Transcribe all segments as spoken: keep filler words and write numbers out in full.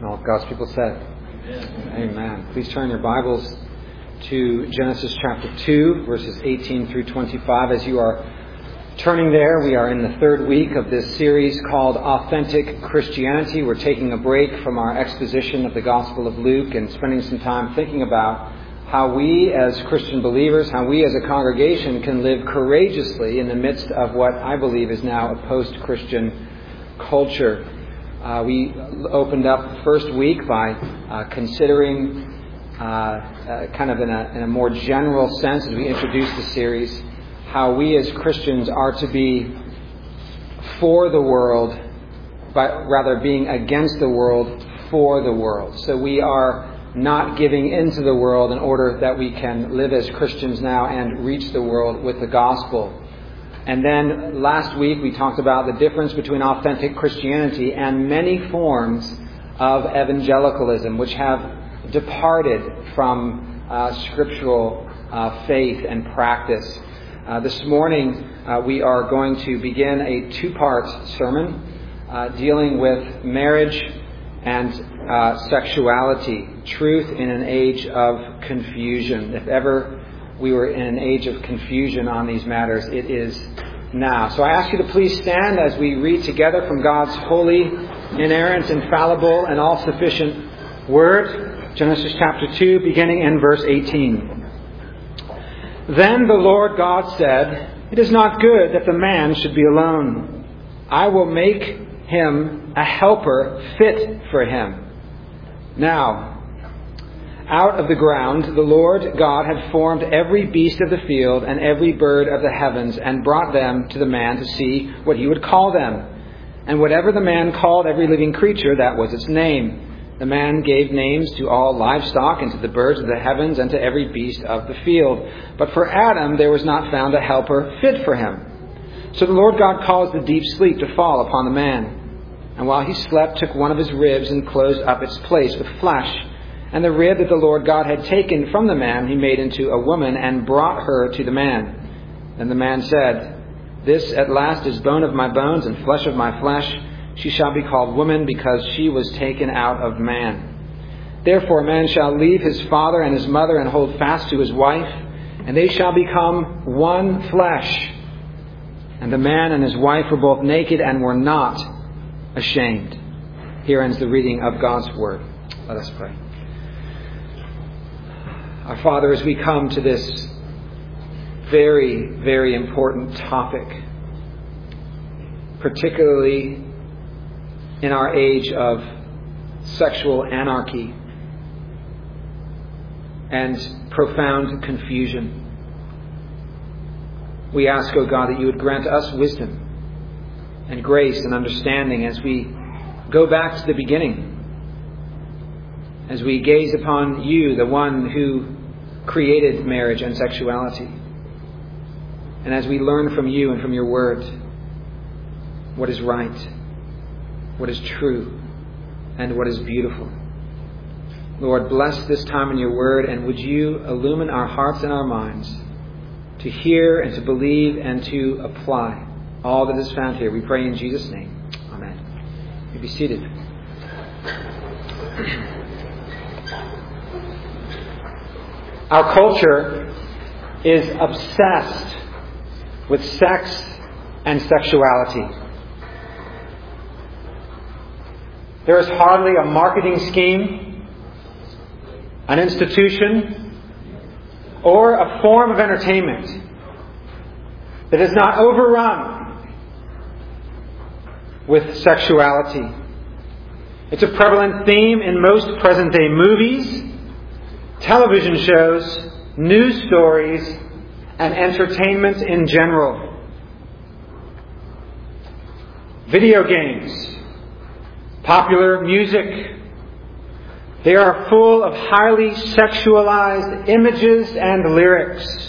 And all of God's people said, Amen. Amen. Please turn your Bibles to Genesis chapter two, verses eighteen through twenty-five. As you are turning there, we are in the third week of this series called Authentic Christianity. We're taking a break from our exposition of the Gospel of Luke and spending some time thinking about how we as Christian believers, how we as a congregation can live courageously in the midst of what I believe is now a post-Christian culture. Uh, we opened up the first week by uh, considering, uh, uh, kind of in a, in a more general sense, as we introduced the series, how we as Christians are to be for the world, but rather being against the world for the world. So we are not giving into the world in order that we can live as Christians now and reach the world with the gospel. And then last week we talked about the difference between authentic Christianity and many forms of evangelicalism, which have departed from uh, scriptural uh, faith and practice. Uh, this morning uh, we are going to begin a two-part sermon uh, dealing with marriage and uh, sexuality, truth in an age of confusion. If ever we were in an age of confusion on these matters, it is now. So I ask you to please stand as we read together from God's holy, inerrant, infallible, and all-sufficient Word. Genesis chapter two, beginning in verse eighteen. Then the Lord God said, "It is not good that the man should be alone. I will make him a helper fit for him." Now, out of the ground the Lord God had formed every beast of the field and every bird of the heavens and brought them to the man to see what he would call them. And whatever the man called every living creature, that was its name. The man gave names to all livestock and to the birds of the heavens and to every beast of the field. But for Adam there was not found a helper fit for him. So the Lord God caused the deep sleep to fall upon the man. And while he slept, took one of his ribs and closed up its place with flesh. And the rib that the Lord God had taken from the man he made into a woman and brought her to the man. Then the man said, "This at last is bone of my bones and flesh of my flesh. She shall be called woman because she was taken out of man. Therefore a man shall leave his father and his mother and hold fast to his wife, and they shall become one flesh. And the man and his wife were both naked and were not ashamed." Here ends the reading of God's Word. Let us pray. Our Father, as we come to this very, very important topic, particularly in our age of sexual anarchy and profound confusion, we ask, O God, that you would grant us wisdom and grace and understanding as we go back to the beginning, as we gaze upon you, the one who created marriage and sexuality, and as we learn from you and from your word what is right, what is true, and what is beautiful. Lord, bless this time in your word, and would you illumine our hearts and our minds to hear and to believe and to apply all that is found here. We pray in Jesus' name. Amen. You be seated. Our culture is obsessed with sex and sexuality. There is hardly a marketing scheme, an institution, or a form of entertainment that is not overrun with sexuality. It's a prevalent theme in most present-day movies, television shows, news stories, and entertainment in general. Video games, popular music, they are full of highly sexualized images and lyrics.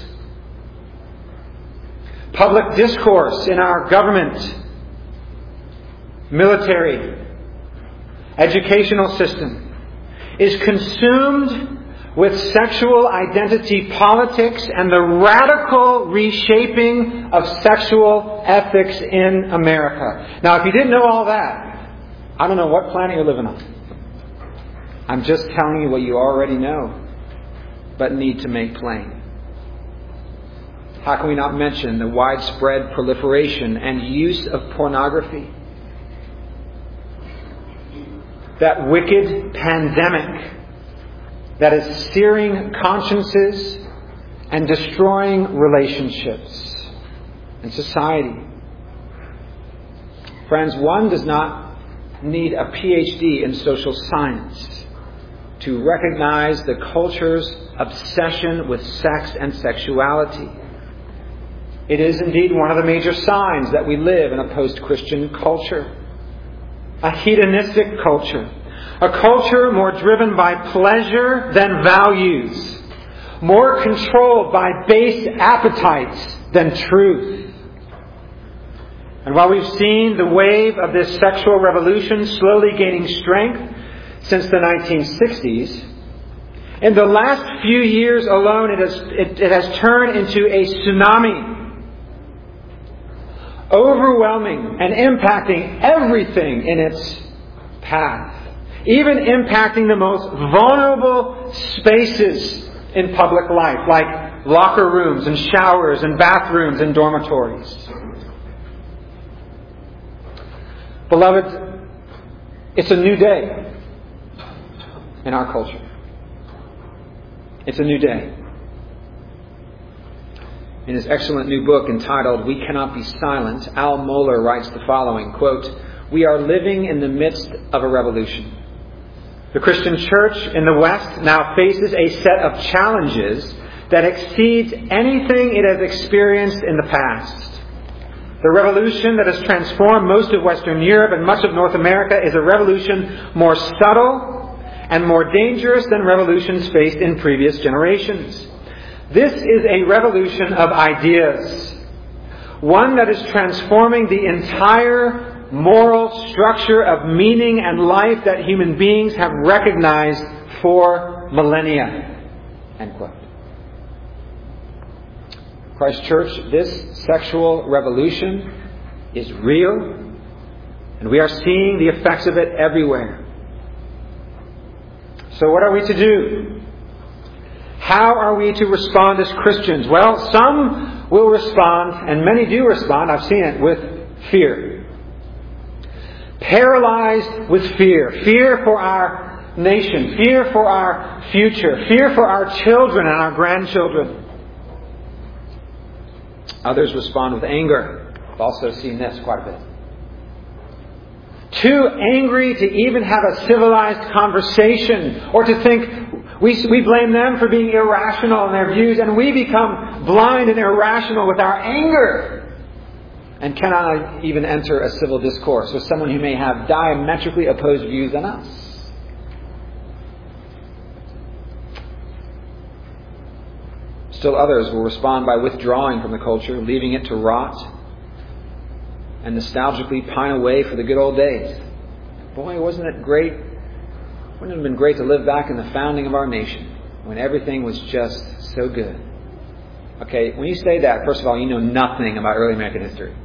Public discourse in our government, military, educational system is consumed with sexual identity politics and the radical reshaping of sexual ethics in America. Now, if you didn't know all that, I don't know what planet you're living on. I'm just telling you what you already know, but need to make plain. How can we not mention the widespread proliferation and use of pornography? That wicked pandemic that is searing consciences and destroying relationships and society. Friends, one does not need a P H D in social science to recognize the culture's obsession with sex and sexuality. It is indeed one of the major signs that we live in a post-Christian culture. A hedonistic culture. A culture more driven by pleasure than values. More controlled by base appetites than truth. And while we've seen the wave of this sexual revolution slowly gaining strength since the nineteen sixties, in the last few years alone it has, it, it has turned into a tsunami. Overwhelming and impacting everything in its path. Even impacting the most vulnerable spaces in public life, like locker rooms and showers and bathrooms and dormitories. Beloved, it's a new day in our culture. It's a new day. In his excellent new book entitled We Cannot Be Silent, Al Mohler writes the following, quote, "We are living in the midst of a revolution. The Christian church in the West now faces a set of challenges that exceeds anything it has experienced in the past. The revolution that has transformed most of Western Europe and much of North America is a revolution more subtle and more dangerous than revolutions faced in previous generations. This is a revolution of ideas, one that is transforming the entire moral structure of meaning and life that human beings have recognized for millennia." End quote. Christ Church, this sexual revolution is real, and we are seeing the effects of it everywhere. So what are we to do? How are we to respond as Christians? Well, some will respond, and many do respond, I've seen it, with fear. Paralyzed with fear. Fear for our nation. Fear for our future. Fear for our children and our grandchildren. Others respond with anger. I've also seen this quite a bit. Too angry to even have a civilized conversation or to think. We, we blame them for being irrational in their views, and we become blind and irrational with our anger and cannot even enter a civil discourse with someone who may have diametrically opposed views than us. Still others will respond by withdrawing from the culture, leaving it to rot, and nostalgically pine away for the good old days. Boy, wasn't it great? Wouldn't it have been great to live back in the founding of our nation when everything was just so good? Okay, when you say that, first of all, you know nothing about early American history.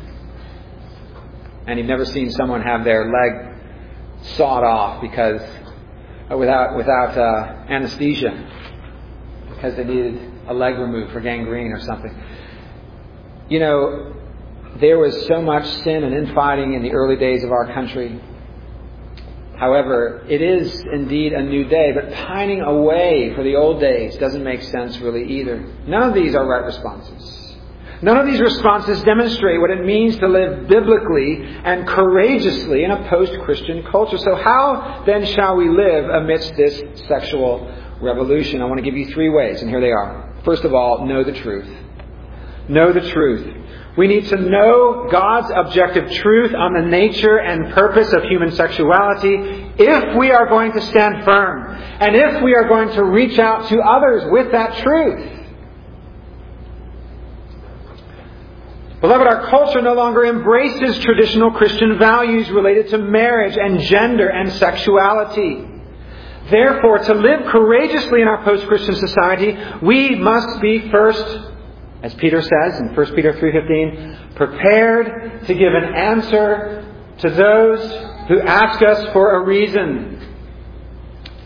And you've never seen someone have their leg sawed off because uh, without without uh, anesthesia because they needed a leg removed for gangrene or something. You know, there was so much sin and infighting in the early days of our country. However, it is indeed a new day, but pining away for the old days doesn't make sense really either. None of these are right responses. None of these responses demonstrate what it means to live biblically and courageously in a post-Christian culture. So how then shall we live amidst this sexual revolution? I want to give you three ways, and here they are. First of all, know the truth. Know the truth. We need to know God's objective truth on the nature and purpose of human sexuality if we are going to stand firm and if we are going to reach out to others with that truth. Beloved, our culture no longer embraces traditional Christian values related to marriage and gender and sexuality. Therefore, to live courageously in our post-Christian society, we must be first, as Peter says in First Peter three fifteen, prepared to give an answer to those who ask us for a reason.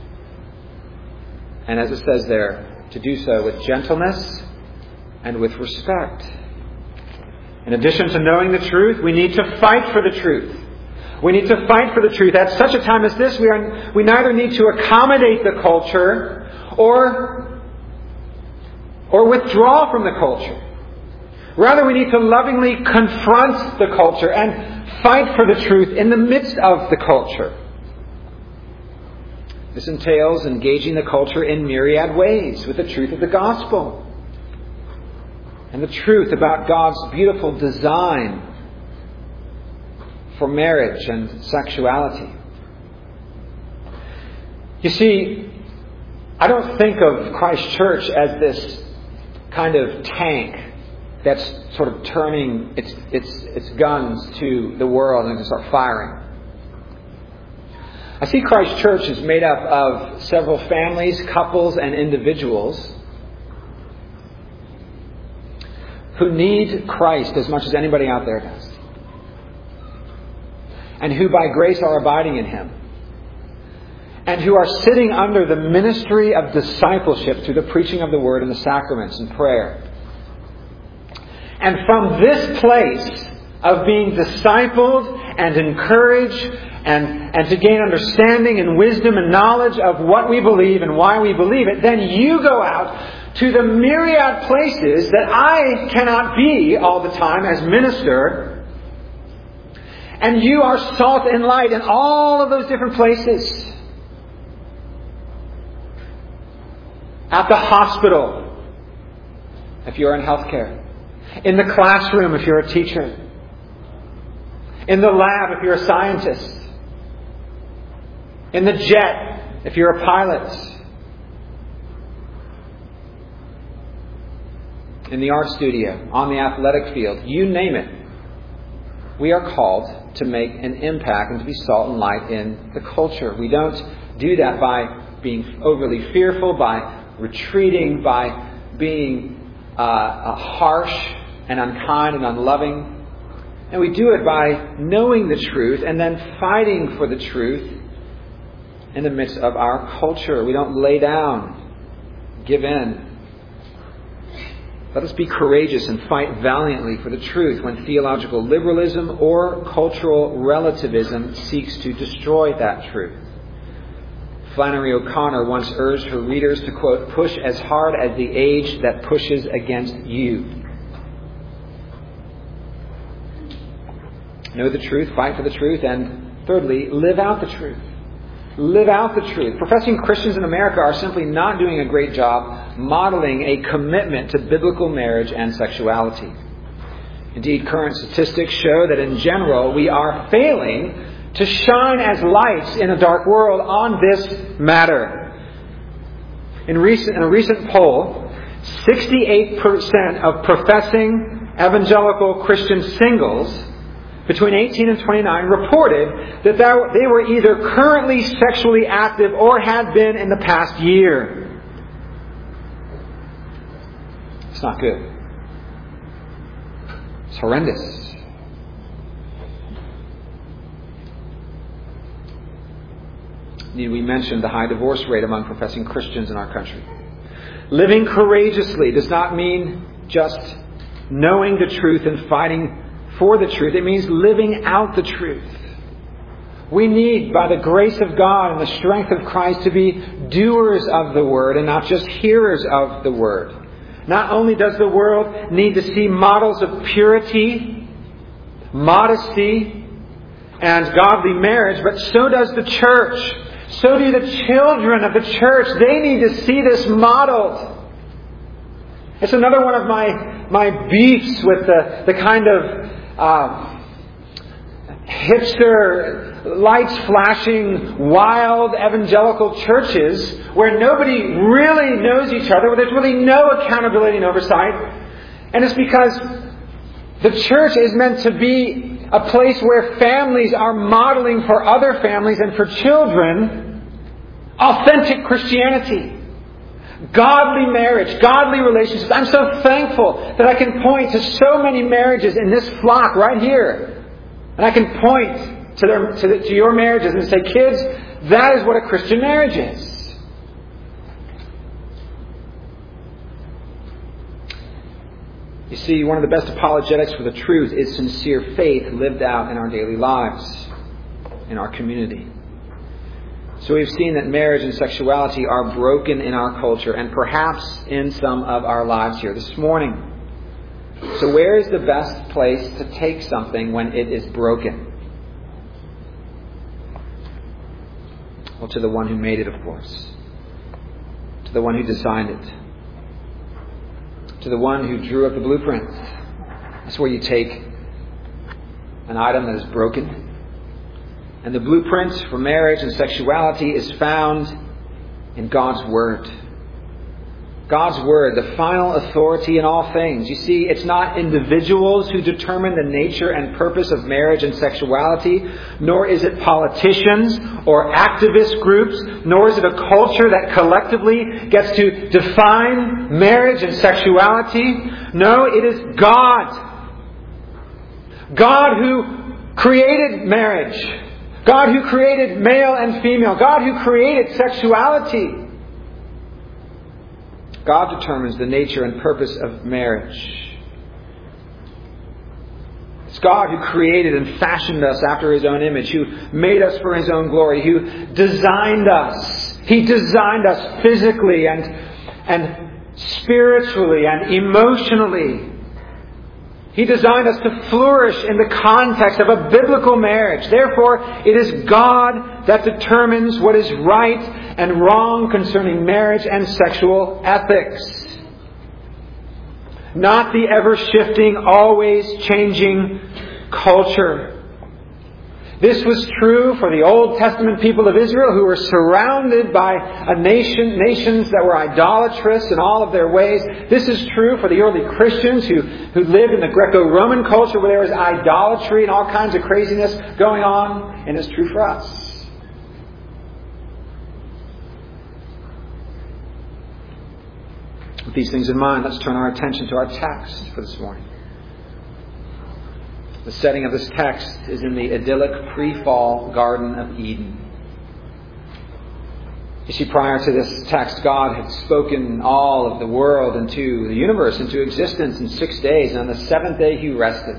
And as it says there, to do so with gentleness and with respect. In addition to knowing the truth, we need to fight for the truth. We need to fight for the truth. At such a time as this, we are we neither need to accommodate the culture or, or withdraw from the culture. Rather, we need to lovingly confront the culture and fight for the truth in the midst of the culture. This entails engaging the culture in myriad ways with the truth of the gospel and the truth about God's beautiful design for marriage and sexuality. You see, I don't think of Christ Church as this kind of tank that's sort of turning its its its guns to the world and to start firing. I see Christ Church is made up of several families, couples, and individuals who need Christ as much as anybody out there does, and who by grace are abiding in Him, and who are sitting under the ministry of discipleship through the preaching of the Word and the sacraments and prayer. And from this place of being discipled and encouraged and, and to gain understanding and wisdom and knowledge of what we believe and why we believe it, then you go out to the myriad places that I cannot be all the time as minister. And you are salt and light in all of those different places. At the hospital, if you're in healthcare. In the classroom, if you're a teacher. In the lab, if you're a scientist. In the jet, if you're a pilot. In the art studio, on the athletic field, you name it. We are called to make an impact and to be salt and light in the culture. We don't do that by being overly fearful, by retreating, by being uh, harsh and unkind and unloving. And we do it by knowing the truth and then fighting for the truth in the midst of our culture. We don't lay down, give in. Let us be courageous and fight valiantly for the truth when theological liberalism or cultural relativism seeks to destroy that truth. Flannery O'Connor once urged her readers to, quote, push as hard as the age that pushes against you. Know the truth, fight for the truth, and thirdly, live out the truth. Live out the truth. Professing Christians in America are simply not doing a great job modeling a commitment to biblical marriage and sexuality. Indeed, current statistics show that in general we are failing to shine as lights in a dark world on this matter. In, recent, in a recent poll, sixty-eight percent of professing evangelical Christian singles between eighteen and twenty-nine reported that they were either currently sexually active or had been in the past year. It's not good. It's horrendous. Need we mention the high divorce rate among professing Christians in our country? Living courageously does not mean just knowing the truth and fighting for the truth. It means living out the truth. We need, by the grace of God and the strength of Christ, to be doers of the Word and not just hearers of the Word. Not only does the world need to see models of purity, modesty, and godly marriage, but so does the church. So do the children of the church. They need to see this modeled. It's another one of my, my beefs with the, the kind of uh, hipster, lights flashing, wild evangelical churches where nobody really knows each other, where there's really no accountability and oversight. And it's because the church is meant to be a place where families are modeling for other families and for children authentic Christianity. Godly marriage, godly relationships. I'm so thankful that I can point to so many marriages in this flock right here. And I can point to, their, to, the, to your marriages and say, kids, that is what a Christian marriage is. You see, one of the best apologetics for the truth is sincere faith lived out in our daily lives, in our community. So we've seen that marriage and sexuality are broken in our culture and perhaps in some of our lives here this morning. So where is the best place to take something when it is broken? Well, to the one who made it, of course. To the one who designed it. To the one who drew up the blueprints. That's where you take an item that is broken. And the blueprint for marriage and sexuality is found in God's Word. God's Word, the final authority in all things. You see, it's not individuals who determine the nature and purpose of marriage and sexuality, nor is it politicians or activist groups, nor is it a culture that collectively gets to define marriage and sexuality. No, it is God. God who created marriage. God who created male and female. God who created sexuality. God determines the nature and purpose of marriage. It's God who created and fashioned us after His own image, who made us for His own glory, who designed us. He designed us physically and, and spiritually and emotionally. He designed us to flourish in the context of a biblical marriage. Therefore, it is God that determines what is right and wrong concerning marriage and sexual ethics. Not the ever-shifting, always changing culture. This was true for the Old Testament people of Israel, who were surrounded by a nation, nations that were idolatrous in all of their ways. This is true for the early Christians who, who lived in the Greco-Roman culture, where there was idolatry and all kinds of craziness going on. And it's true for us. With these things in mind, let's turn our attention to our text for this morning. The setting of this text is in the idyllic pre-fall Garden of Eden. You see, prior to this text, God had spoken all of the world into the universe, into existence in six days. And on the seventh day, He rested.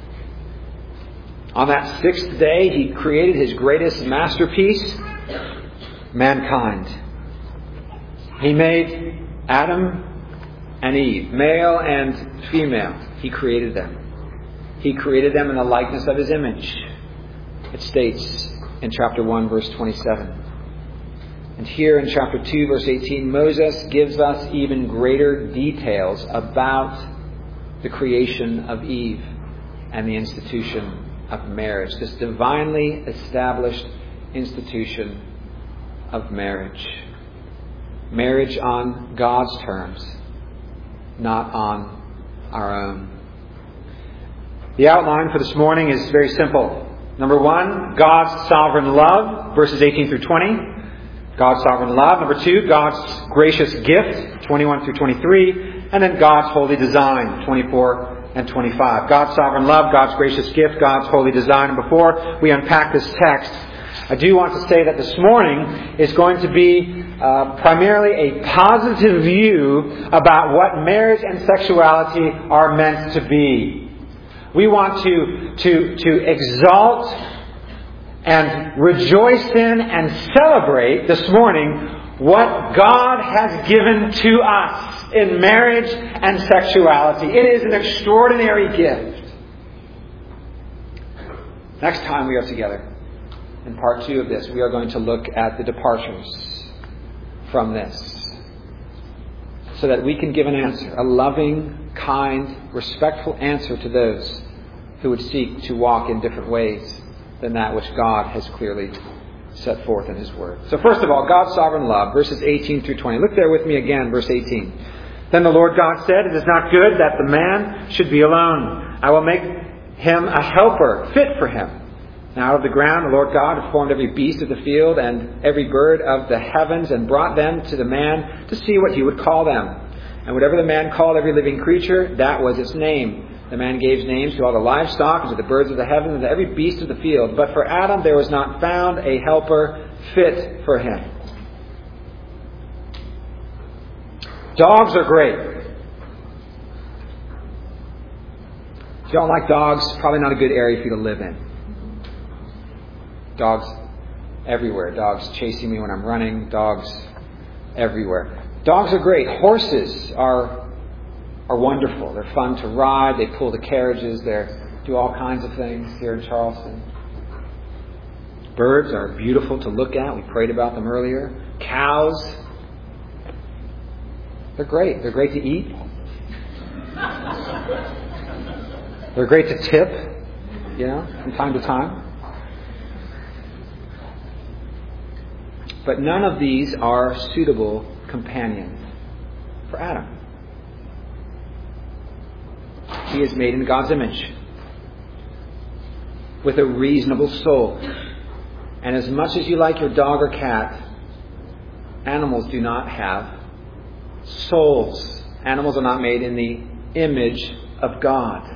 On that sixth day, He created His greatest masterpiece, mankind. He made Adam and Eve, male and female. He created them. He created them in the likeness of His image. It states in chapter one, verse twenty-seven. And here in chapter two, verse eighteen, Moses gives us even greater details about the creation of Eve and the institution of marriage. This divinely established institution of marriage. Marriage on God's terms, not on our own. The outline for this morning is very simple. Number one, God's sovereign love, verses eighteen through twenty. God's sovereign love. Number two, God's gracious gift, twenty-one through twenty-three. And then God's holy design, twenty-four and twenty-five. God's sovereign love, God's gracious gift, God's holy design. And before we unpack this text, I do want to say that this morning is going to be uh, primarily a positive view about what marriage and sexuality are meant to be. We want to, to, to exalt and rejoice in and celebrate this morning what God has given to us in marriage and sexuality. It is an extraordinary gift. Next time we are together, in part two of this, we are going to look at the departures from this, so that we can give an answer, a loving, kind, respectful answer to those who would seek to walk in different ways than that which God has clearly set forth in His Word. So first of all, God's sovereign love, verses eighteen through twenty. Look there with me again, verse eighteen. Then the Lord God said, "It is not good that the man should be alone. I will make him a helper fit for him." Now out of the ground the Lord God had formed every beast of the field and every bird of the heavens, and brought them to the man to see what he would call them. And whatever the man called every living creature, that was its name. The man gave names to all the livestock, and to the birds of the heaven, and to every beast of the field. But for Adam there was not found a helper fit for him. Dogs are great. If you don't like dogs, probably not a good area for you to live in. Dogs everywhere. Dogs chasing me when I'm running. Dogs everywhere. Dogs are great. Horses are are wonderful. They're fun to ride. They pull the carriages. They do all kinds of things here in Charleston. Birds are beautiful to look at. We prayed about them earlier. Cows. They're great. They're great to eat. They're great to tip, you know, from time to time. But none of these are suitable companions for Adam. He is made in God's image with a reasonable soul. And as much as you like your dog or cat, animals do not have souls. Animals are not made in the image of God.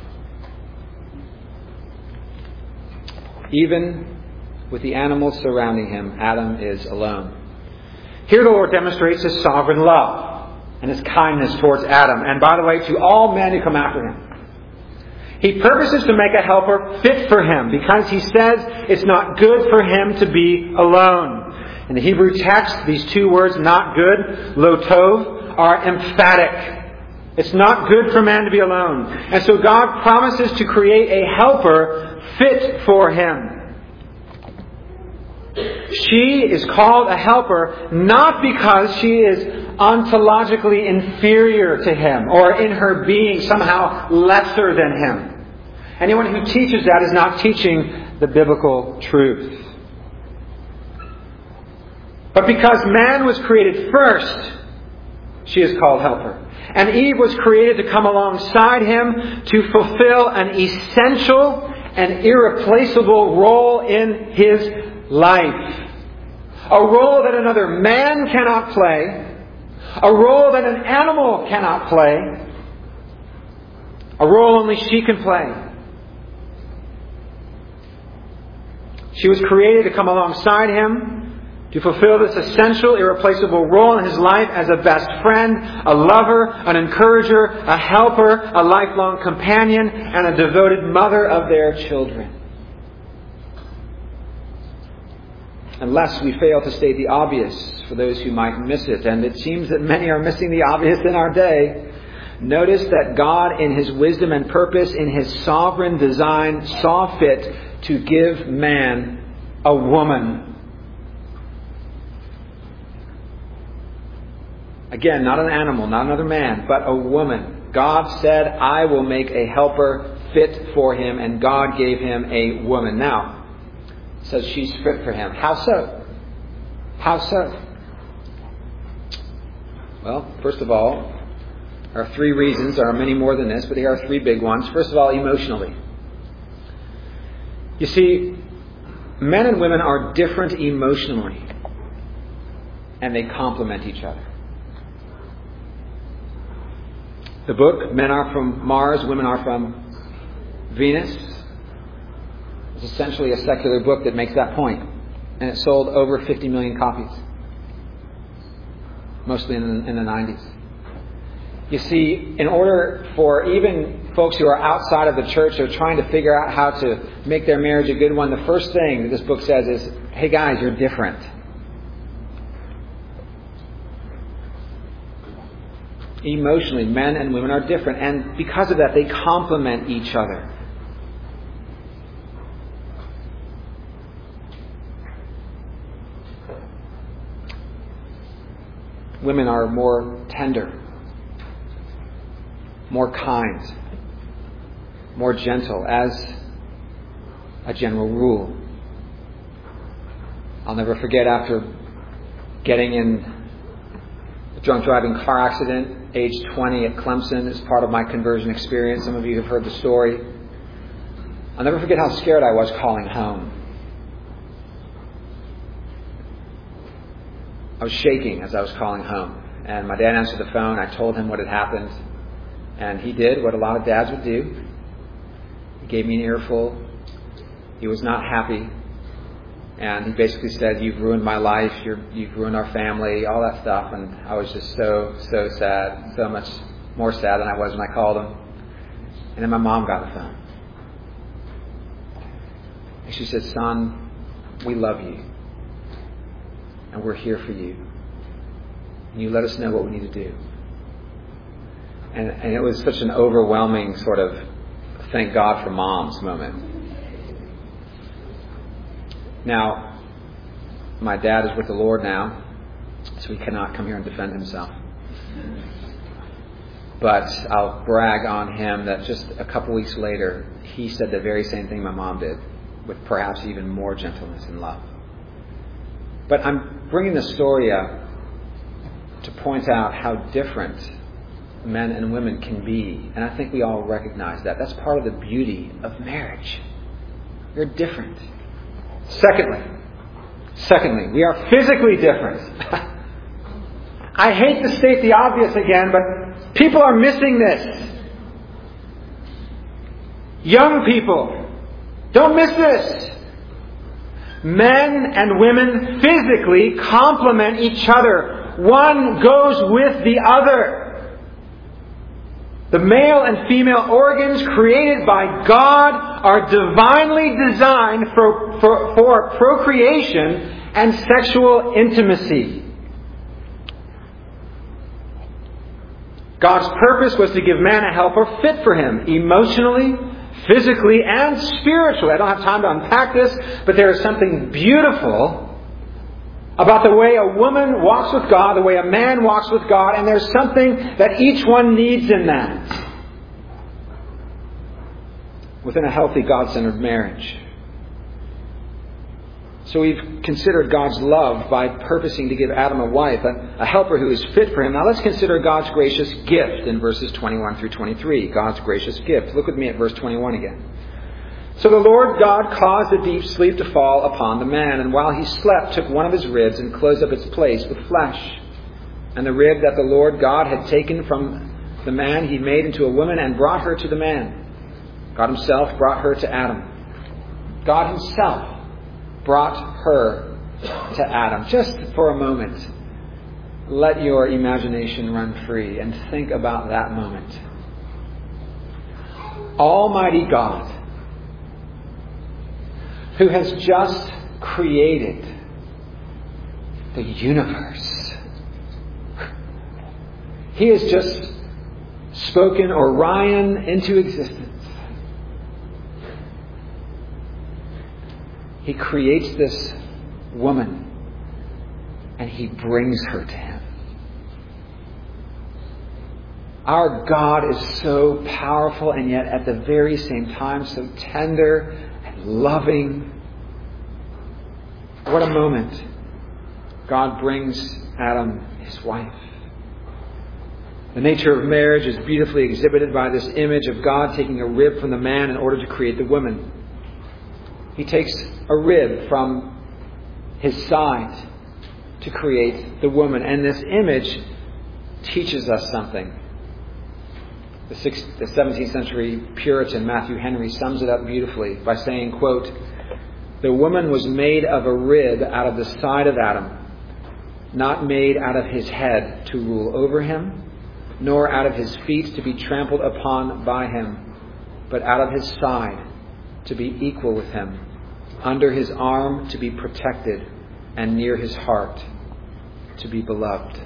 Even with the animals surrounding him, Adam is alone. Here the Lord demonstrates His sovereign love and His kindness towards Adam. And by the way, to all men who come after him. He purposes to make a helper fit for him because He says it's not good for him to be alone. In the Hebrew text, these two words, not good, lo tov, are emphatic. It's not good for man to be alone. And so God promises to create a helper fit for him. She is called a helper not because she is ontologically inferior to him or in her being somehow lesser than him. Anyone who teaches that is not teaching the biblical truth. But because man was created first, she is called helper. And Eve was created to come alongside him to fulfill an essential and irreplaceable role in his life. A role that another man cannot play. A role that an animal cannot play. A role only she can play. She was created to come alongside him to fulfill this essential, irreplaceable role in his life as a best friend, a lover, an encourager, a helper, a lifelong companion, and a devoted mother of their children. Unless we fail to state the obvious for those who might miss it, and it seems that many are missing the obvious in our day, notice that God, in His wisdom and purpose, in His sovereign design, saw fit to give man a woman. Again, not an animal, not another man, but a woman. God said, I will make a helper fit for him, and God gave him a woman. Now, it says she's fit for him. How so? How so? Well, first of all, there are three reasons. There are many more than this, but here are three big ones. First of all, emotionally. You see, men and women are different emotionally, and they complement each other. The book, Men Are From Mars, Women Are From Venus, is essentially a secular book that makes that point. And it sold over fifty million copies. Mostly in the, in the nineties. You see, in order for even folks who are outside of the church who are trying to figure out how to make their marriage a good one, the first thing that this book says is, hey guys, you're different. Emotionally, men and women are different. And because of that, they complement each other. Women are more tender, more kind, more gentle, as a general rule. I'll never forget, after getting in a drunk driving car accident, age twenty at Clemson, as part of my conversion experience. Some of you have heard the story. I'll never forget how scared I was calling home. I was shaking as I was calling home. And my dad answered the phone. I told him what had happened. And he did what a lot of dads would do. He gave me an earful. He was not happy. And he basically said, you've ruined my life, You're, you've ruined our family, all that stuff. And I was just so, so sad, so much more sad than I was when I called him. And then my mom got the phone. And she said, son, we love you. And we're here for you. And you let us know what we need to do. And, and it was such an overwhelming sort of thank God for moms moment. Now, my dad is with the Lord now, so he cannot come here and defend himself. But I'll brag on him that just a couple weeks later, he said the very same thing my mom did, with perhaps even more gentleness and love. But I'm bringing this story up to point out how different men and women can be. And I think we all recognize that. That's part of the beauty of marriage. You're different. Secondly, secondly, we are physically different. I hate to state the obvious again, but people are missing this. Young people, don't miss this. Men and women physically complement each other. One goes with the other. The male and female organs created by God are divinely designed for, for, for procreation and sexual intimacy. God's purpose was to give man a helper fit for him emotionally, physically, and spiritually. I don't have time to unpack this, but there is something beautiful about the way a woman walks with God, the way a man walks with God, and there's something that each one needs in that within a healthy, God-centered marriage. So we've considered God's love by purposing to give Adam a wife, a, a helper who is fit for him. Now let's consider God's gracious gift in verses twenty-one through twenty-three. God's gracious gift. Look with me at verse twenty-one again. So the Lord God caused a deep sleep to fall upon the man, and while he slept, took one of his ribs and closed up its place with flesh. And the rib that the Lord God had taken from the man, he made into a woman and brought her to the man. God himself brought her to Adam. God himself brought her to Adam. Just for a moment, let your imagination run free and think about that moment. Almighty God, who has just created the universe. He has just spoken Orion into existence. He creates this woman and he brings her to him. Our God is so powerful and yet at the very same time so tender and loving. What a moment. God brings Adam his wife. The nature of marriage is beautifully exhibited by this image of God taking a rib from the man in order to create the woman. He takes a rib from his side to create the woman. And this image teaches us something. The, sixth, the seventeenth century Puritan Matthew Henry sums it up beautifully by saying, quote, "The woman was made of a rib out of the side of Adam, not made out of his head to rule over him, nor out of his feet to be trampled upon by him, but out of his side to be equal with him, under his arm to be protected, and near his heart to be beloved."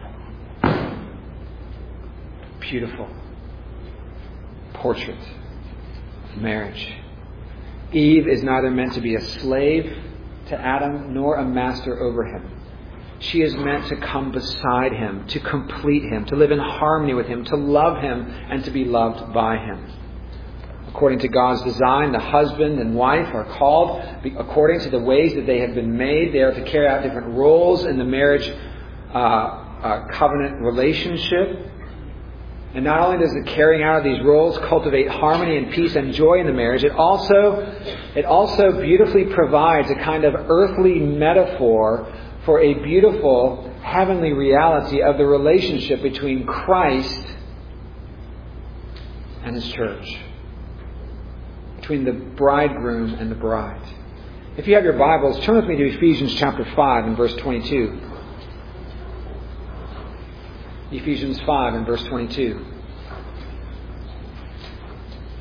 Beautiful portrait of marriage. Eve is neither meant to be a slave to Adam nor a master over him. She is meant to come beside him, to complete him, to live in harmony with him, to love him, and to be loved by him. According to God's design, the husband and wife are called according to the ways that they have been made. They are to carry out different roles in the marriage uh, uh, covenant relationship. And not only does the carrying out of these roles cultivate harmony and peace and joy in the marriage, it also, it also beautifully provides a kind of earthly metaphor for a beautiful heavenly reality of the relationship between Christ and his church. Between the bridegroom and the bride. If you have your Bibles, turn with me to Ephesians chapter five and verse twenty-two. Ephesians five and verse twenty-two.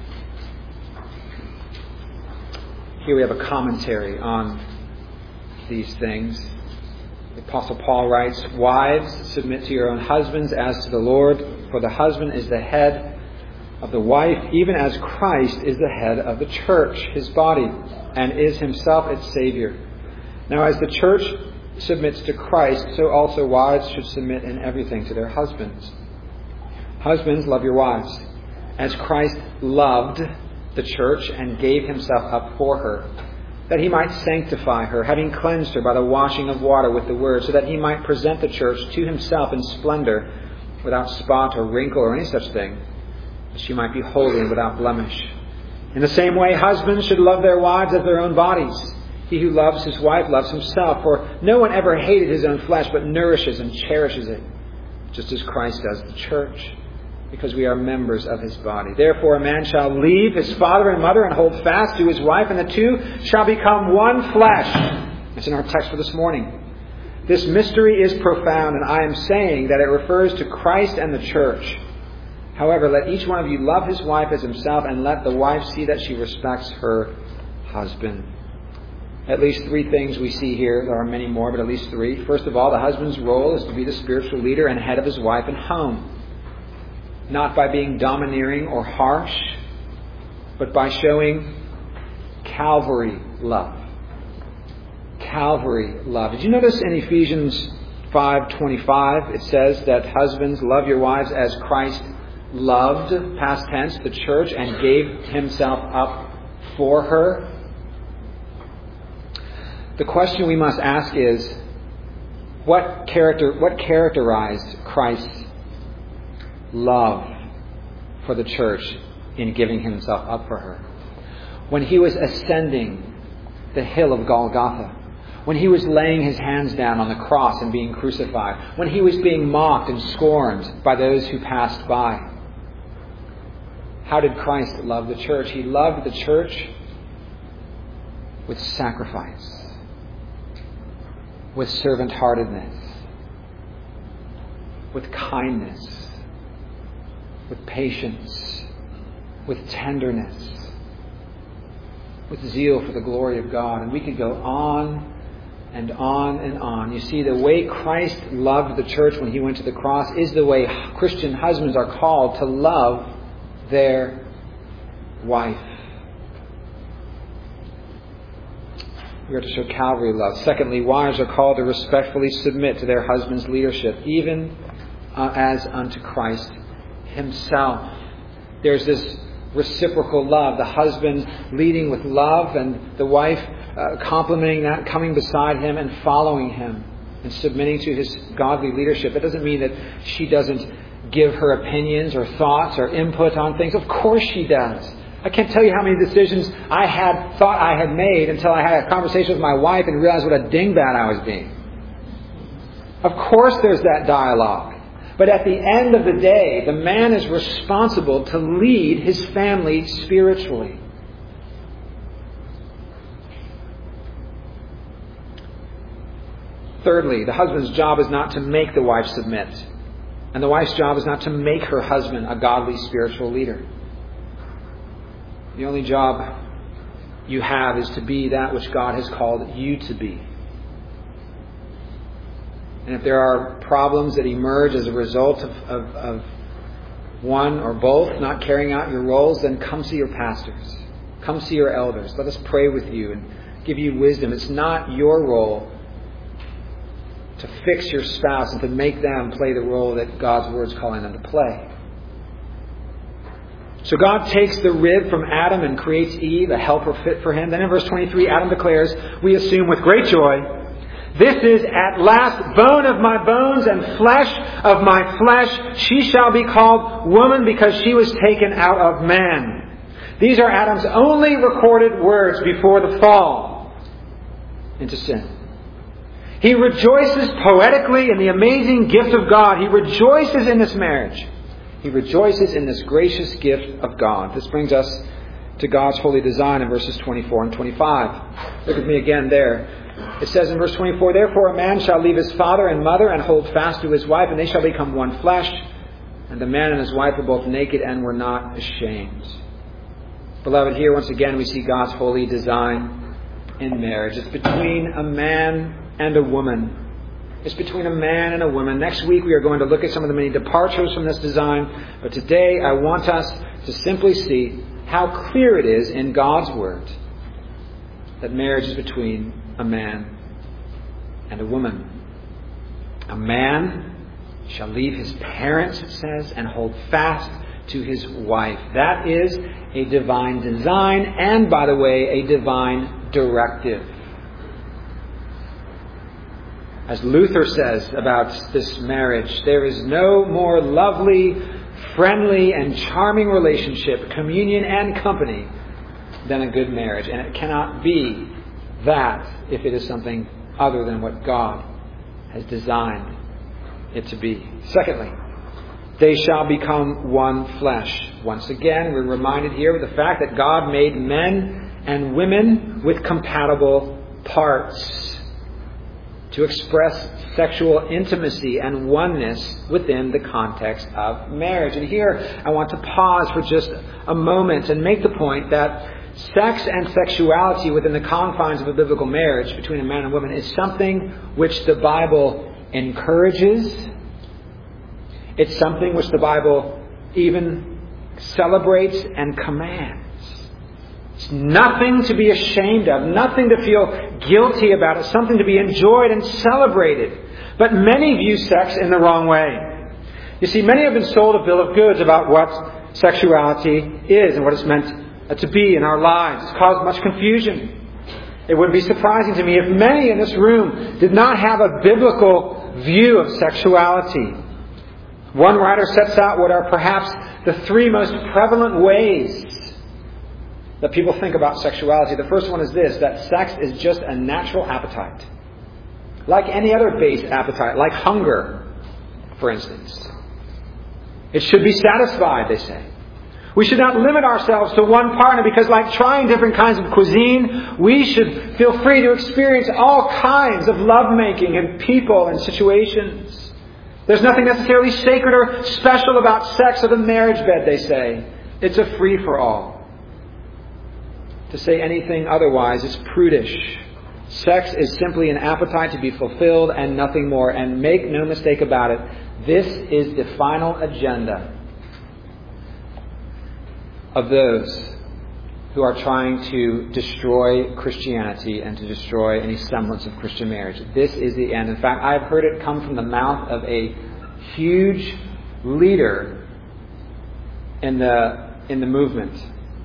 Here we have a commentary on these things. The Apostle Paul writes, "Wives, submit to your own husbands as to the Lord, for the husband is the head of the wife, even as Christ is the head of the church, his body, and is himself its Savior. Now as the church submits to Christ, so also wives should submit in everything to their husbands. Husbands, love your wives, as Christ loved the church and gave himself up for her, that he might sanctify her, having cleansed her by the washing of water with the word, so that he might present the church to himself in splendor, without spot or wrinkle or any such thing, that she might be holy and without blemish. In the same way, husbands should love their wives as their own bodies. He who loves his wife loves himself, for no one ever hated his own flesh, but nourishes and cherishes it, just as Christ does the church, because we are members of his body. Therefore, a man shall leave his father and mother and hold fast to his wife, and the two shall become one flesh." It's in our text for this morning. This mystery is profound, and I am saying that it refers to Christ and the church. However, let each one of you love his wife as himself, and let the wife see that she respects her husband. At least three things we see here. There are many more, but at least three. First of all, the husband's role is to be the spiritual leader and head of his wife and home. Not by being domineering or harsh, but by showing Calvary love. Calvary love. Did you notice in Ephesians five twenty-five it says that husbands, love your wives as Christ loved, past tense, the church and gave himself up for her? The question we must ask is, what character what characterized Christ's love for the church in giving himself up for her? When he was ascending the hill of Golgotha, when he was laying his hands down on the cross and being crucified, when he was being mocked and scorned by those who passed by, how did Christ love the church? He loved the church with sacrifice, with servant-heartedness, with kindness, with patience, with tenderness, with zeal for the glory of God. And we could go on and on and on. You see, the way Christ loved the church when he went to the cross is the way Christian husbands are called to love their wife. We are to show Calvary love. Secondly, wives are called to respectfully submit to their husband's leadership, even uh, as unto Christ himself. There's this reciprocal love, the husband leading with love and the wife uh, complimenting that, coming beside him and following him and submitting to his godly leadership. It doesn't mean that she doesn't give her opinions or thoughts or input on things. Of course she does. I can't tell you how many decisions I had thought I had made until I had a conversation with my wife and realized what a dingbat I was being. Of course there's that dialogue. But at the end of the day, the man is responsible to lead his family spiritually. Thirdly, the husband's job is not to make the wife submit. And the wife's job is not to make her husband a godly spiritual leader. The only job you have is to be that which God has called you to be. And if there are problems that emerge as a result of, of, of one or both not carrying out your roles, then come see your pastors. Come see your elders. Let us pray with you and give you wisdom. It's not your role to fix your spouse and to make them play the role that God's Word is calling them to play. So God takes the rib from Adam and creates Eve, a helper fit for him. Then in verse twenty-three, Adam declares, we assume with great joy, "This is at last bone of my bones and flesh of my flesh. She shall be called woman because she was taken out of man." These are Adam's only recorded words before the fall into sin. He rejoices poetically in the amazing gift of God. He rejoices in this marriage. He rejoices in this gracious gift of God. This brings us to God's holy design in verses twenty-four and twenty-five. Look at me again there. It says in verse twenty-four, "Therefore a man shall leave his father and mother and hold fast to his wife, and they shall become one flesh. And the man and his wife were both naked and were not ashamed." Beloved, here once again we see God's holy design in marriage. It's between a man and a woman. It's between a man and a woman. Next week we are going to look at some of the many departures from this design. But today I want us to simply see how clear it is in God's Word that marriage is between a man and a woman. A man shall leave his parents, it says, and hold fast to his wife. That is a divine design and, by the way, a divine directive. As Luther says about this marriage, there is no more lovely, friendly, and charming relationship, communion and company, than a good marriage. And it cannot be that if it is something other than what God has designed it to be. Secondly, they shall become one flesh. Once again, we're reminded here of the fact that God made men and women with compatible parts to express sexual intimacy and oneness within the context of marriage. And here I want to pause for just a moment and make the point that sex and sexuality within the confines of a biblical marriage between a man and woman is something which the Bible encourages. It's something which the Bible even celebrates and commands. It's nothing to be ashamed of, nothing to feel guilty about. It's something to be enjoyed and celebrated. But many view sex in the wrong way. You see, many have been sold a bill of goods about what sexuality is and what it's meant to be in our lives. It's caused much confusion. It wouldn't be surprising to me if many in this room did not have a biblical view of sexuality. One writer sets out what are perhaps the three most prevalent ways that people think about sexuality. The first one is this, that sex is just a natural appetite. Like any other base appetite, like hunger, for instance. It should be satisfied, they say. We should not limit ourselves to one partner because, like trying different kinds of cuisine, we should feel free to experience all kinds of lovemaking and people and situations. There's nothing necessarily sacred or special about sex or the marriage bed, they say. It's a free-for-all. To say anything otherwise is prudish. Sex is simply an appetite to be fulfilled and nothing more. And make no mistake about it, this is the final agenda of those who are trying to destroy Christianity and to destroy any semblance of Christian marriage. This is the end. In fact, I've heard it come from the mouth of a huge leader in the in the movement.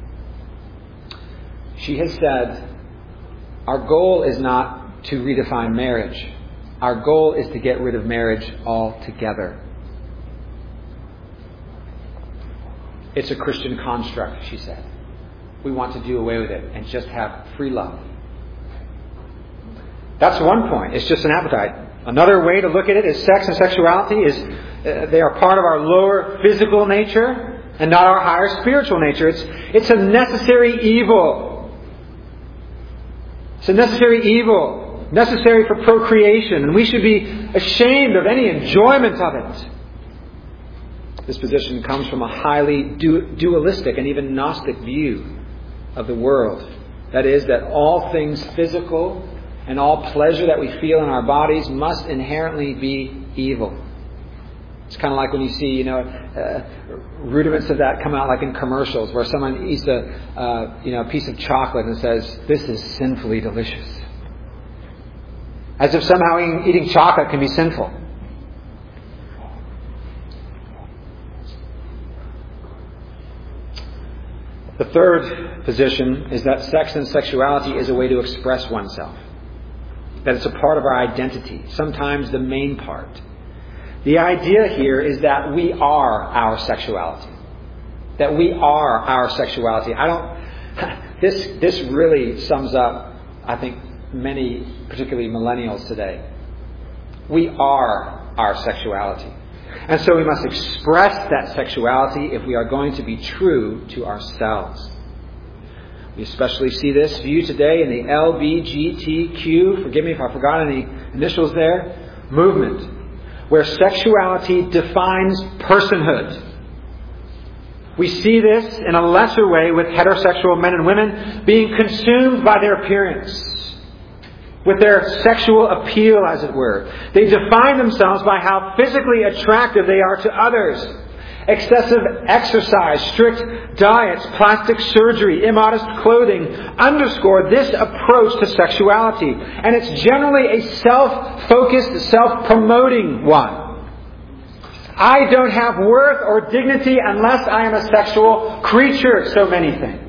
She has said, our goal is not to redefine marriage. Our goal is to get rid of marriage altogether. It's a Christian construct, she said. We want to do away with it and just have free love. That's one point. It's just an appetite. Another way to look at it is sex and sexuality is uh, they are part of our lower physical nature and not our higher spiritual nature. It's it's a necessary evil. It's a necessary evil, necessary for procreation, and we should be ashamed of any enjoyment of it. This position comes from a highly du- dualistic and even Gnostic view of the world. That is, that all things physical and all pleasure that we feel in our bodies must inherently be evil. It's kind of like when you see, you know, uh, rudiments of that come out like in commercials where someone eats a, uh, you know, a piece of chocolate and says, "This is sinfully delicious." As if somehow eating, eating chocolate can be sinful. The third position is that sex and sexuality is a way to express oneself. That it's a part of our identity, sometimes the main part. The idea here is that we are our sexuality. That we are our sexuality. I don't... This, this really sums up, I think, many, particularly millennials today. We are our sexuality. And so we must express that sexuality if we are going to be true to ourselves. We especially see this view today in the L G B T Q, forgive me if I forgot any initials there, movement, where sexuality defines personhood. We see this in a lesser way with heterosexual men and women being consumed by their appearance, with their sexual appeal, as it were. They define themselves by how physically attractive they are to others. Excessive exercise, strict diets, plastic surgery, immodest clothing underscore this approach to sexuality. And it's generally a self-focused, self-promoting one. I don't have worth or dignity unless I am a sexual creature, so many think.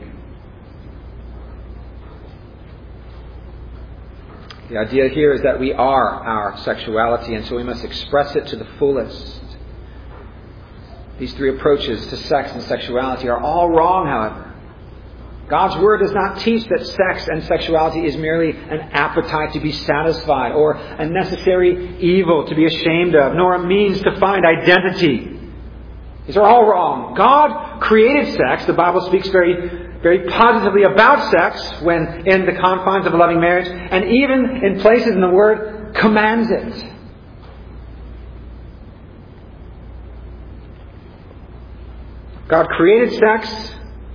The idea here is that we are our sexuality, and so we must express it to the fullest. These three approaches to sex and sexuality are all wrong, however. God's Word does not teach that sex and sexuality is merely an appetite to be satisfied or a necessary evil to be ashamed of, nor a means to find identity. These are all wrong. God created sex. The Bible speaks very, very positively about sex when in the confines of a loving marriage, and even in places in the Word commands it. God created sex,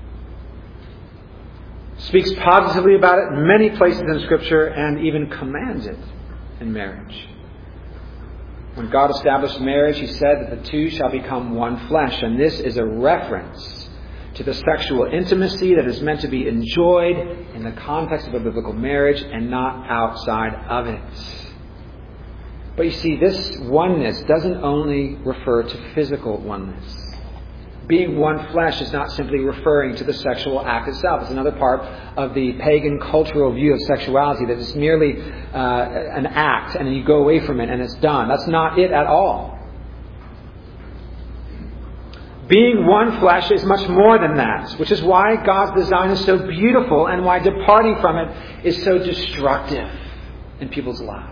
speaks positively about it in many places in Scripture, and even commands it in marriage. When God established marriage, He said that the two shall become one flesh, and this is a reference to the sexual intimacy that is meant to be enjoyed in the context of a biblical marriage and not outside of it. But you see, this oneness doesn't only refer to physical oneness. Being one flesh is not simply referring to the sexual act itself. It's another part of the pagan cultural view of sexuality, that it's merely uh, an act and you go away from it and it's done. That's not it at all. Being one flesh is much more than that, which is why God's design is so beautiful and why departing from it is so destructive in people's lives.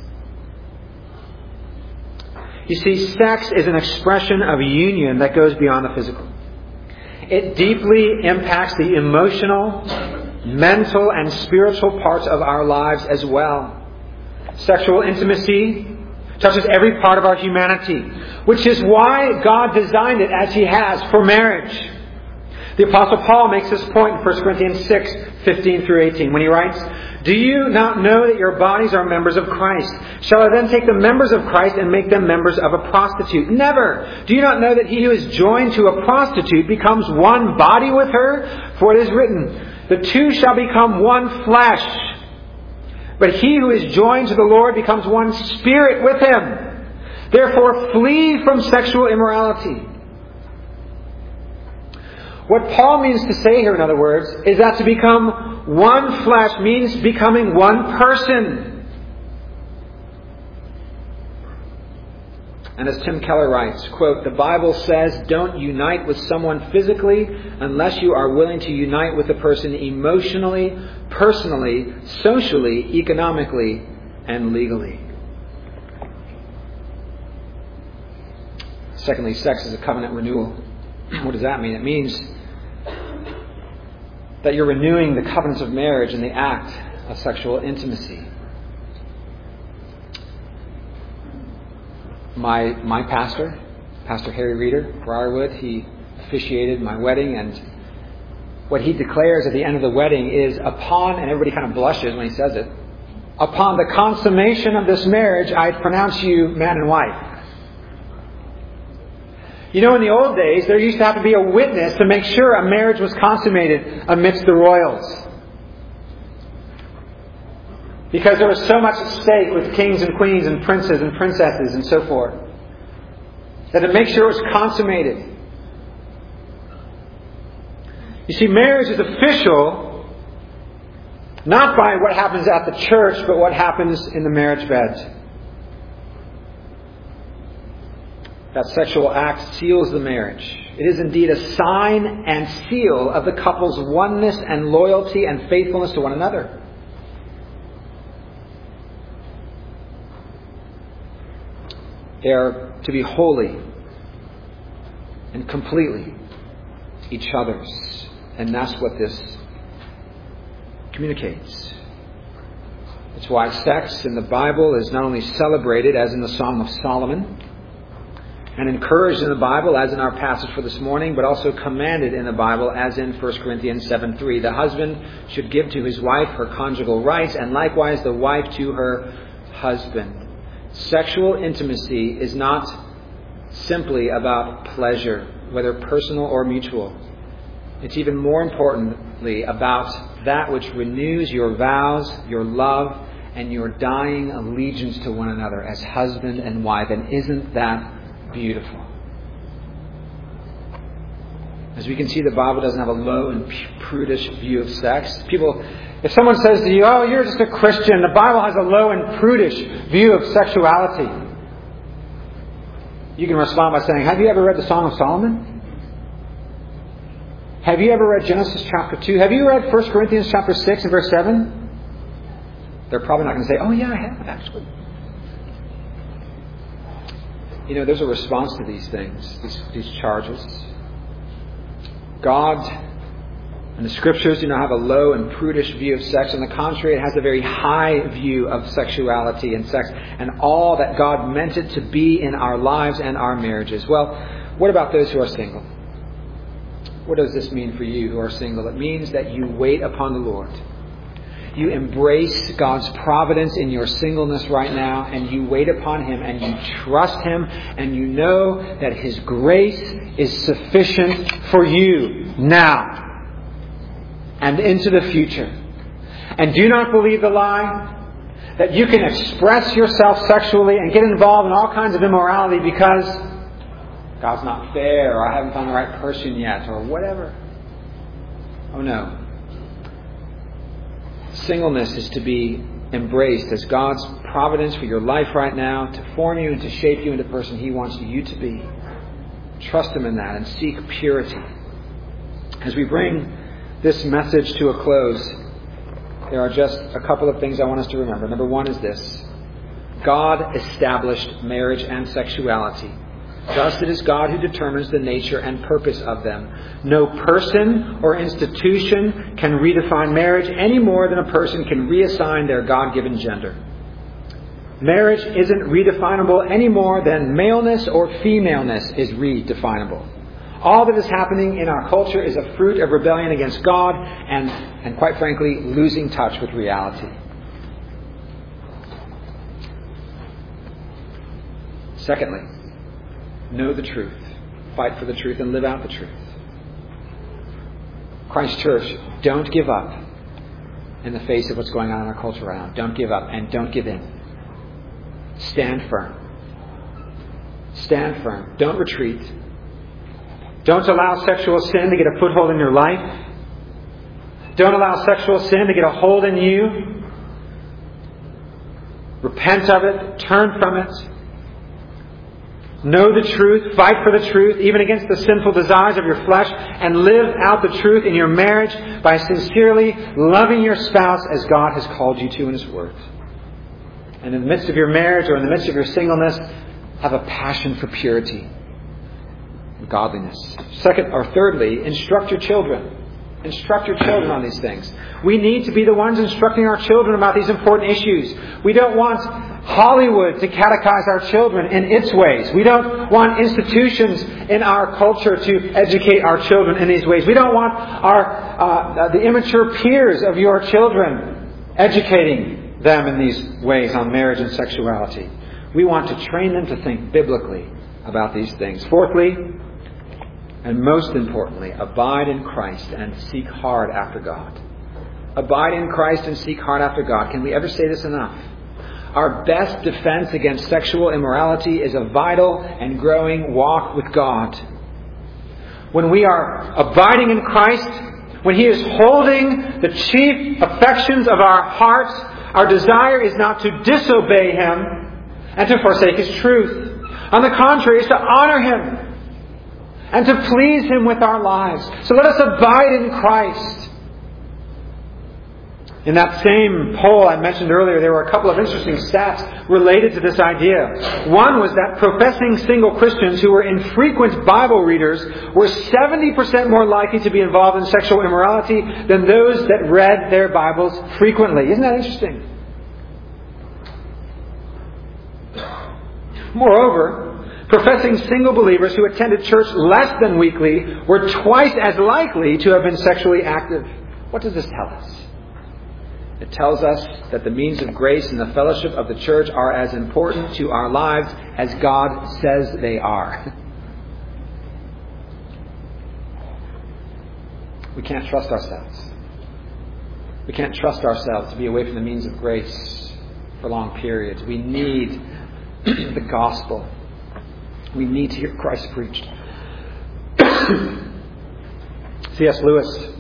You see, sex is an expression of union that goes beyond the physical. It deeply impacts the emotional, mental, and spiritual parts of our lives as well. Sexual intimacy touches every part of our humanity, which is why God designed it as He has for marriage. The Apostle Paul makes this point in First Corinthians six, fifteen through eighteen, when he writes, "Do you not know that your bodies are members of Christ? Shall I then take the members of Christ and make them members of a prostitute? Never! Do you not know that he who is joined to a prostitute becomes one body with her? For it is written, the two shall become one flesh. But he who is joined to the Lord becomes one spirit with Him. Therefore flee from sexual immorality." What Paul means to say here, in other words, is that to become one flesh means becoming one person. And as Tim Keller writes, quote, "The Bible says, don't unite with someone physically unless you are willing to unite with the person emotionally, personally, socially, economically, and legally." Secondly, sex is a covenant renewal. What does that mean? It means that you're renewing the covenants of marriage in the act of sexual intimacy. My my pastor, Pastor Harry Reeder, Briarwood, he officiated my wedding, and what he declares at the end of the wedding is, upon, and everybody kind of blushes when he says it, upon the consummation of this marriage, I pronounce you man and wife. You know, in the old days, there used to have to be a witness to make sure a marriage was consummated amidst the royals. Because there was so much at stake with kings and queens and princes and princesses and so forth, that to make sure it was consummated. You see, marriage is official not by what happens at the church, but what happens in the marriage bed. That sexual act seals the marriage. It is indeed a sign and seal of the couple's oneness and loyalty and faithfulness to one another. They are to be holy and completely each other's. And that's what this communicates. It's why sex in the Bible is not only celebrated, as in the Song of Solomon, and encouraged in the Bible, as in our passage for this morning, but also commanded in the Bible, as in First Corinthians seven three. The husband should give to his wife her conjugal rights, and likewise the wife to her husband. Sexual intimacy is not simply about pleasure, whether personal or mutual. It's even more importantly about that which renews your vows, your love, and your dying allegiance to one another as husband and wife. And isn't that beautiful? As we can see, the Bible doesn't have a low and prudish view of sex. People, if someone says to you, oh, you're just a Christian, the Bible has a low and prudish view of sexuality, you can respond by saying, have you ever read the Song of Solomon? Have you ever read Genesis chapter two? Have you read First Corinthians chapter six and verse seven? They're probably not going to say, oh yeah, I have actually. You know, there's a response to these things, these, these charges. God and the Scriptures do not have a low and prudish view of sex. On the contrary, it has a very high view of sexuality and sex and all that God meant it to be in our lives and our marriages. Well, what about those who are single? What does this mean for you who are single? It means that you wait upon the Lord. You embrace God's providence in your singleness right now, and you wait upon Him, and you trust Him, and you know that His grace is sufficient for you now and into the future. And do not believe the lie that you can express yourself sexually and get involved in all kinds of immorality because God's not fair, or I haven't found the right person yet, or whatever. Oh no. Singleness is to be embraced as God's providence for your life right now, to form you and to shape you into the person He wants you to be. Trust Him in that and seek purity. As we bring this message to a close, there are just a couple of things I want us to remember. Number one is this: God established marriage and sexuality. Thus it is God who determines the nature and purpose of them. No person or institution can redefine marriage any more than a person can reassign their God-given gender. Marriage isn't redefinable any more than maleness or femaleness is redefinable. All that is happening in our culture is a fruit of rebellion against God and, and quite frankly, losing touch with reality. Secondly, know the truth. Fight for the truth and live out the truth. Christ Church, don't give up in the face of what's going on in our culture right now. Don't give up and don't give in. Stand firm. Stand firm. Don't retreat. Don't allow sexual sin to get a foothold in your life. Don't allow sexual sin to get a hold in you. Repent of it. Turn from it. Know the truth, fight for the truth, even against the sinful desires of your flesh, and live out the truth in your marriage by sincerely loving your spouse as God has called you to in His Word. And in the midst of your marriage or in the midst of your singleness, have a passion for purity and godliness. Second or thirdly, instruct your children. Instruct your children on these things. We need to be the ones instructing our children about these important issues. We don't want Hollywood to catechize our children in its ways. We don't want institutions in our culture to educate our children in these ways. We don't want our uh, the immature peers of your children educating them in these ways on marriage and sexuality. We want to train them to think biblically about these things. Fourthly, and most importantly, abide in Christ and seek hard after God. Abide in Christ and seek hard after God. Can we ever say this enough? Our best defense against sexual immorality is a vital and growing walk with God. When we are abiding in Christ, when He is holding the chief affections of our hearts, our desire is not to disobey Him and to forsake His truth. On the contrary, it's to honor Him and to please Him with our lives. So let us abide in Christ. In that same poll I mentioned earlier, there were a couple of interesting stats related to this idea. One was that professing single Christians who were infrequent Bible readers were seventy percent more likely to be involved in sexual immorality than those that read their Bibles frequently. Isn't that interesting? Moreover, Professing single believers who attended church less than weekly were twice as likely to have been sexually active. What does this tell us? It tells us that the means of grace and the fellowship of the church are as important to our lives as God says they are. We can't trust ourselves. We can't trust ourselves to be away from the means of grace for long periods. We need the gospel. We need to hear Christ preached. C S Lewis,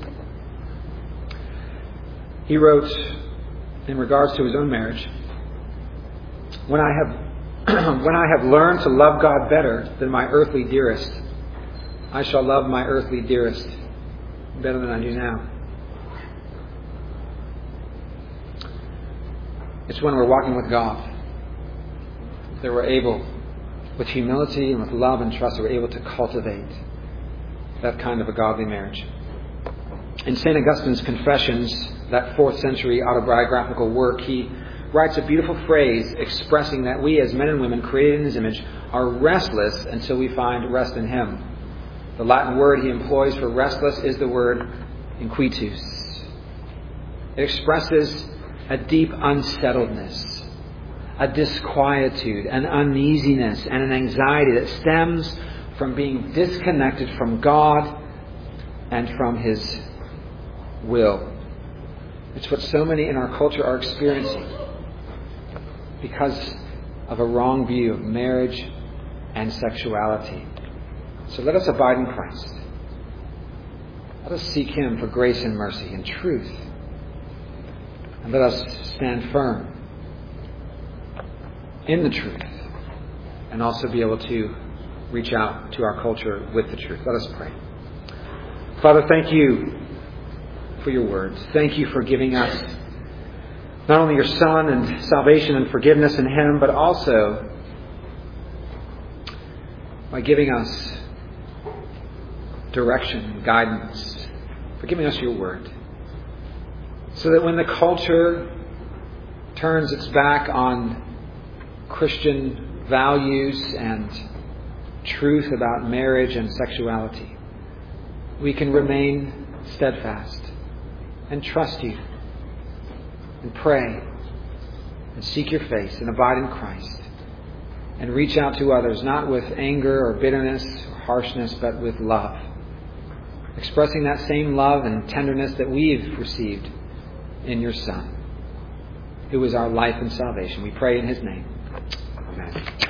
he wrote in regards to his own marriage, when I have when I have learned to love God better than my earthly dearest, I shall love my earthly dearest better than I do now. It's when we're walking with God that we're able, with humility and with love and trust, we're able to cultivate that kind of a godly marriage. In Saint Augustine's Confessions, that fourth century autobiographical work, he writes a beautiful phrase expressing that we as men and women created in His image are restless until we find rest in Him. The Latin word he employs for restless is the word inquietus. It expresses a deep unsettledness, a disquietude, an uneasiness, and an anxiety that stems from being disconnected from God and from His will. It's what so many in our culture are experiencing because of a wrong view of marriage and sexuality. So let us abide in Christ. Let us seek Him for grace and mercy and truth. And let us stand firm in the truth and also be able to reach out to our culture with the truth. Let us pray. Father, thank You for Your words. Thank You for giving us not only Your Son and salvation and forgiveness in Him, but also by giving us direction and guidance, for giving us Your word. So that when the culture turns its back on Christian values and truth about marriage and sexuality, we can remain steadfast and trust You and pray and seek Your face and abide in Christ and reach out to others, not with anger or bitterness or harshness, but with love, expressing that same love and tenderness that we've received in Your Son, who is our life and salvation. We pray in His name. Amen.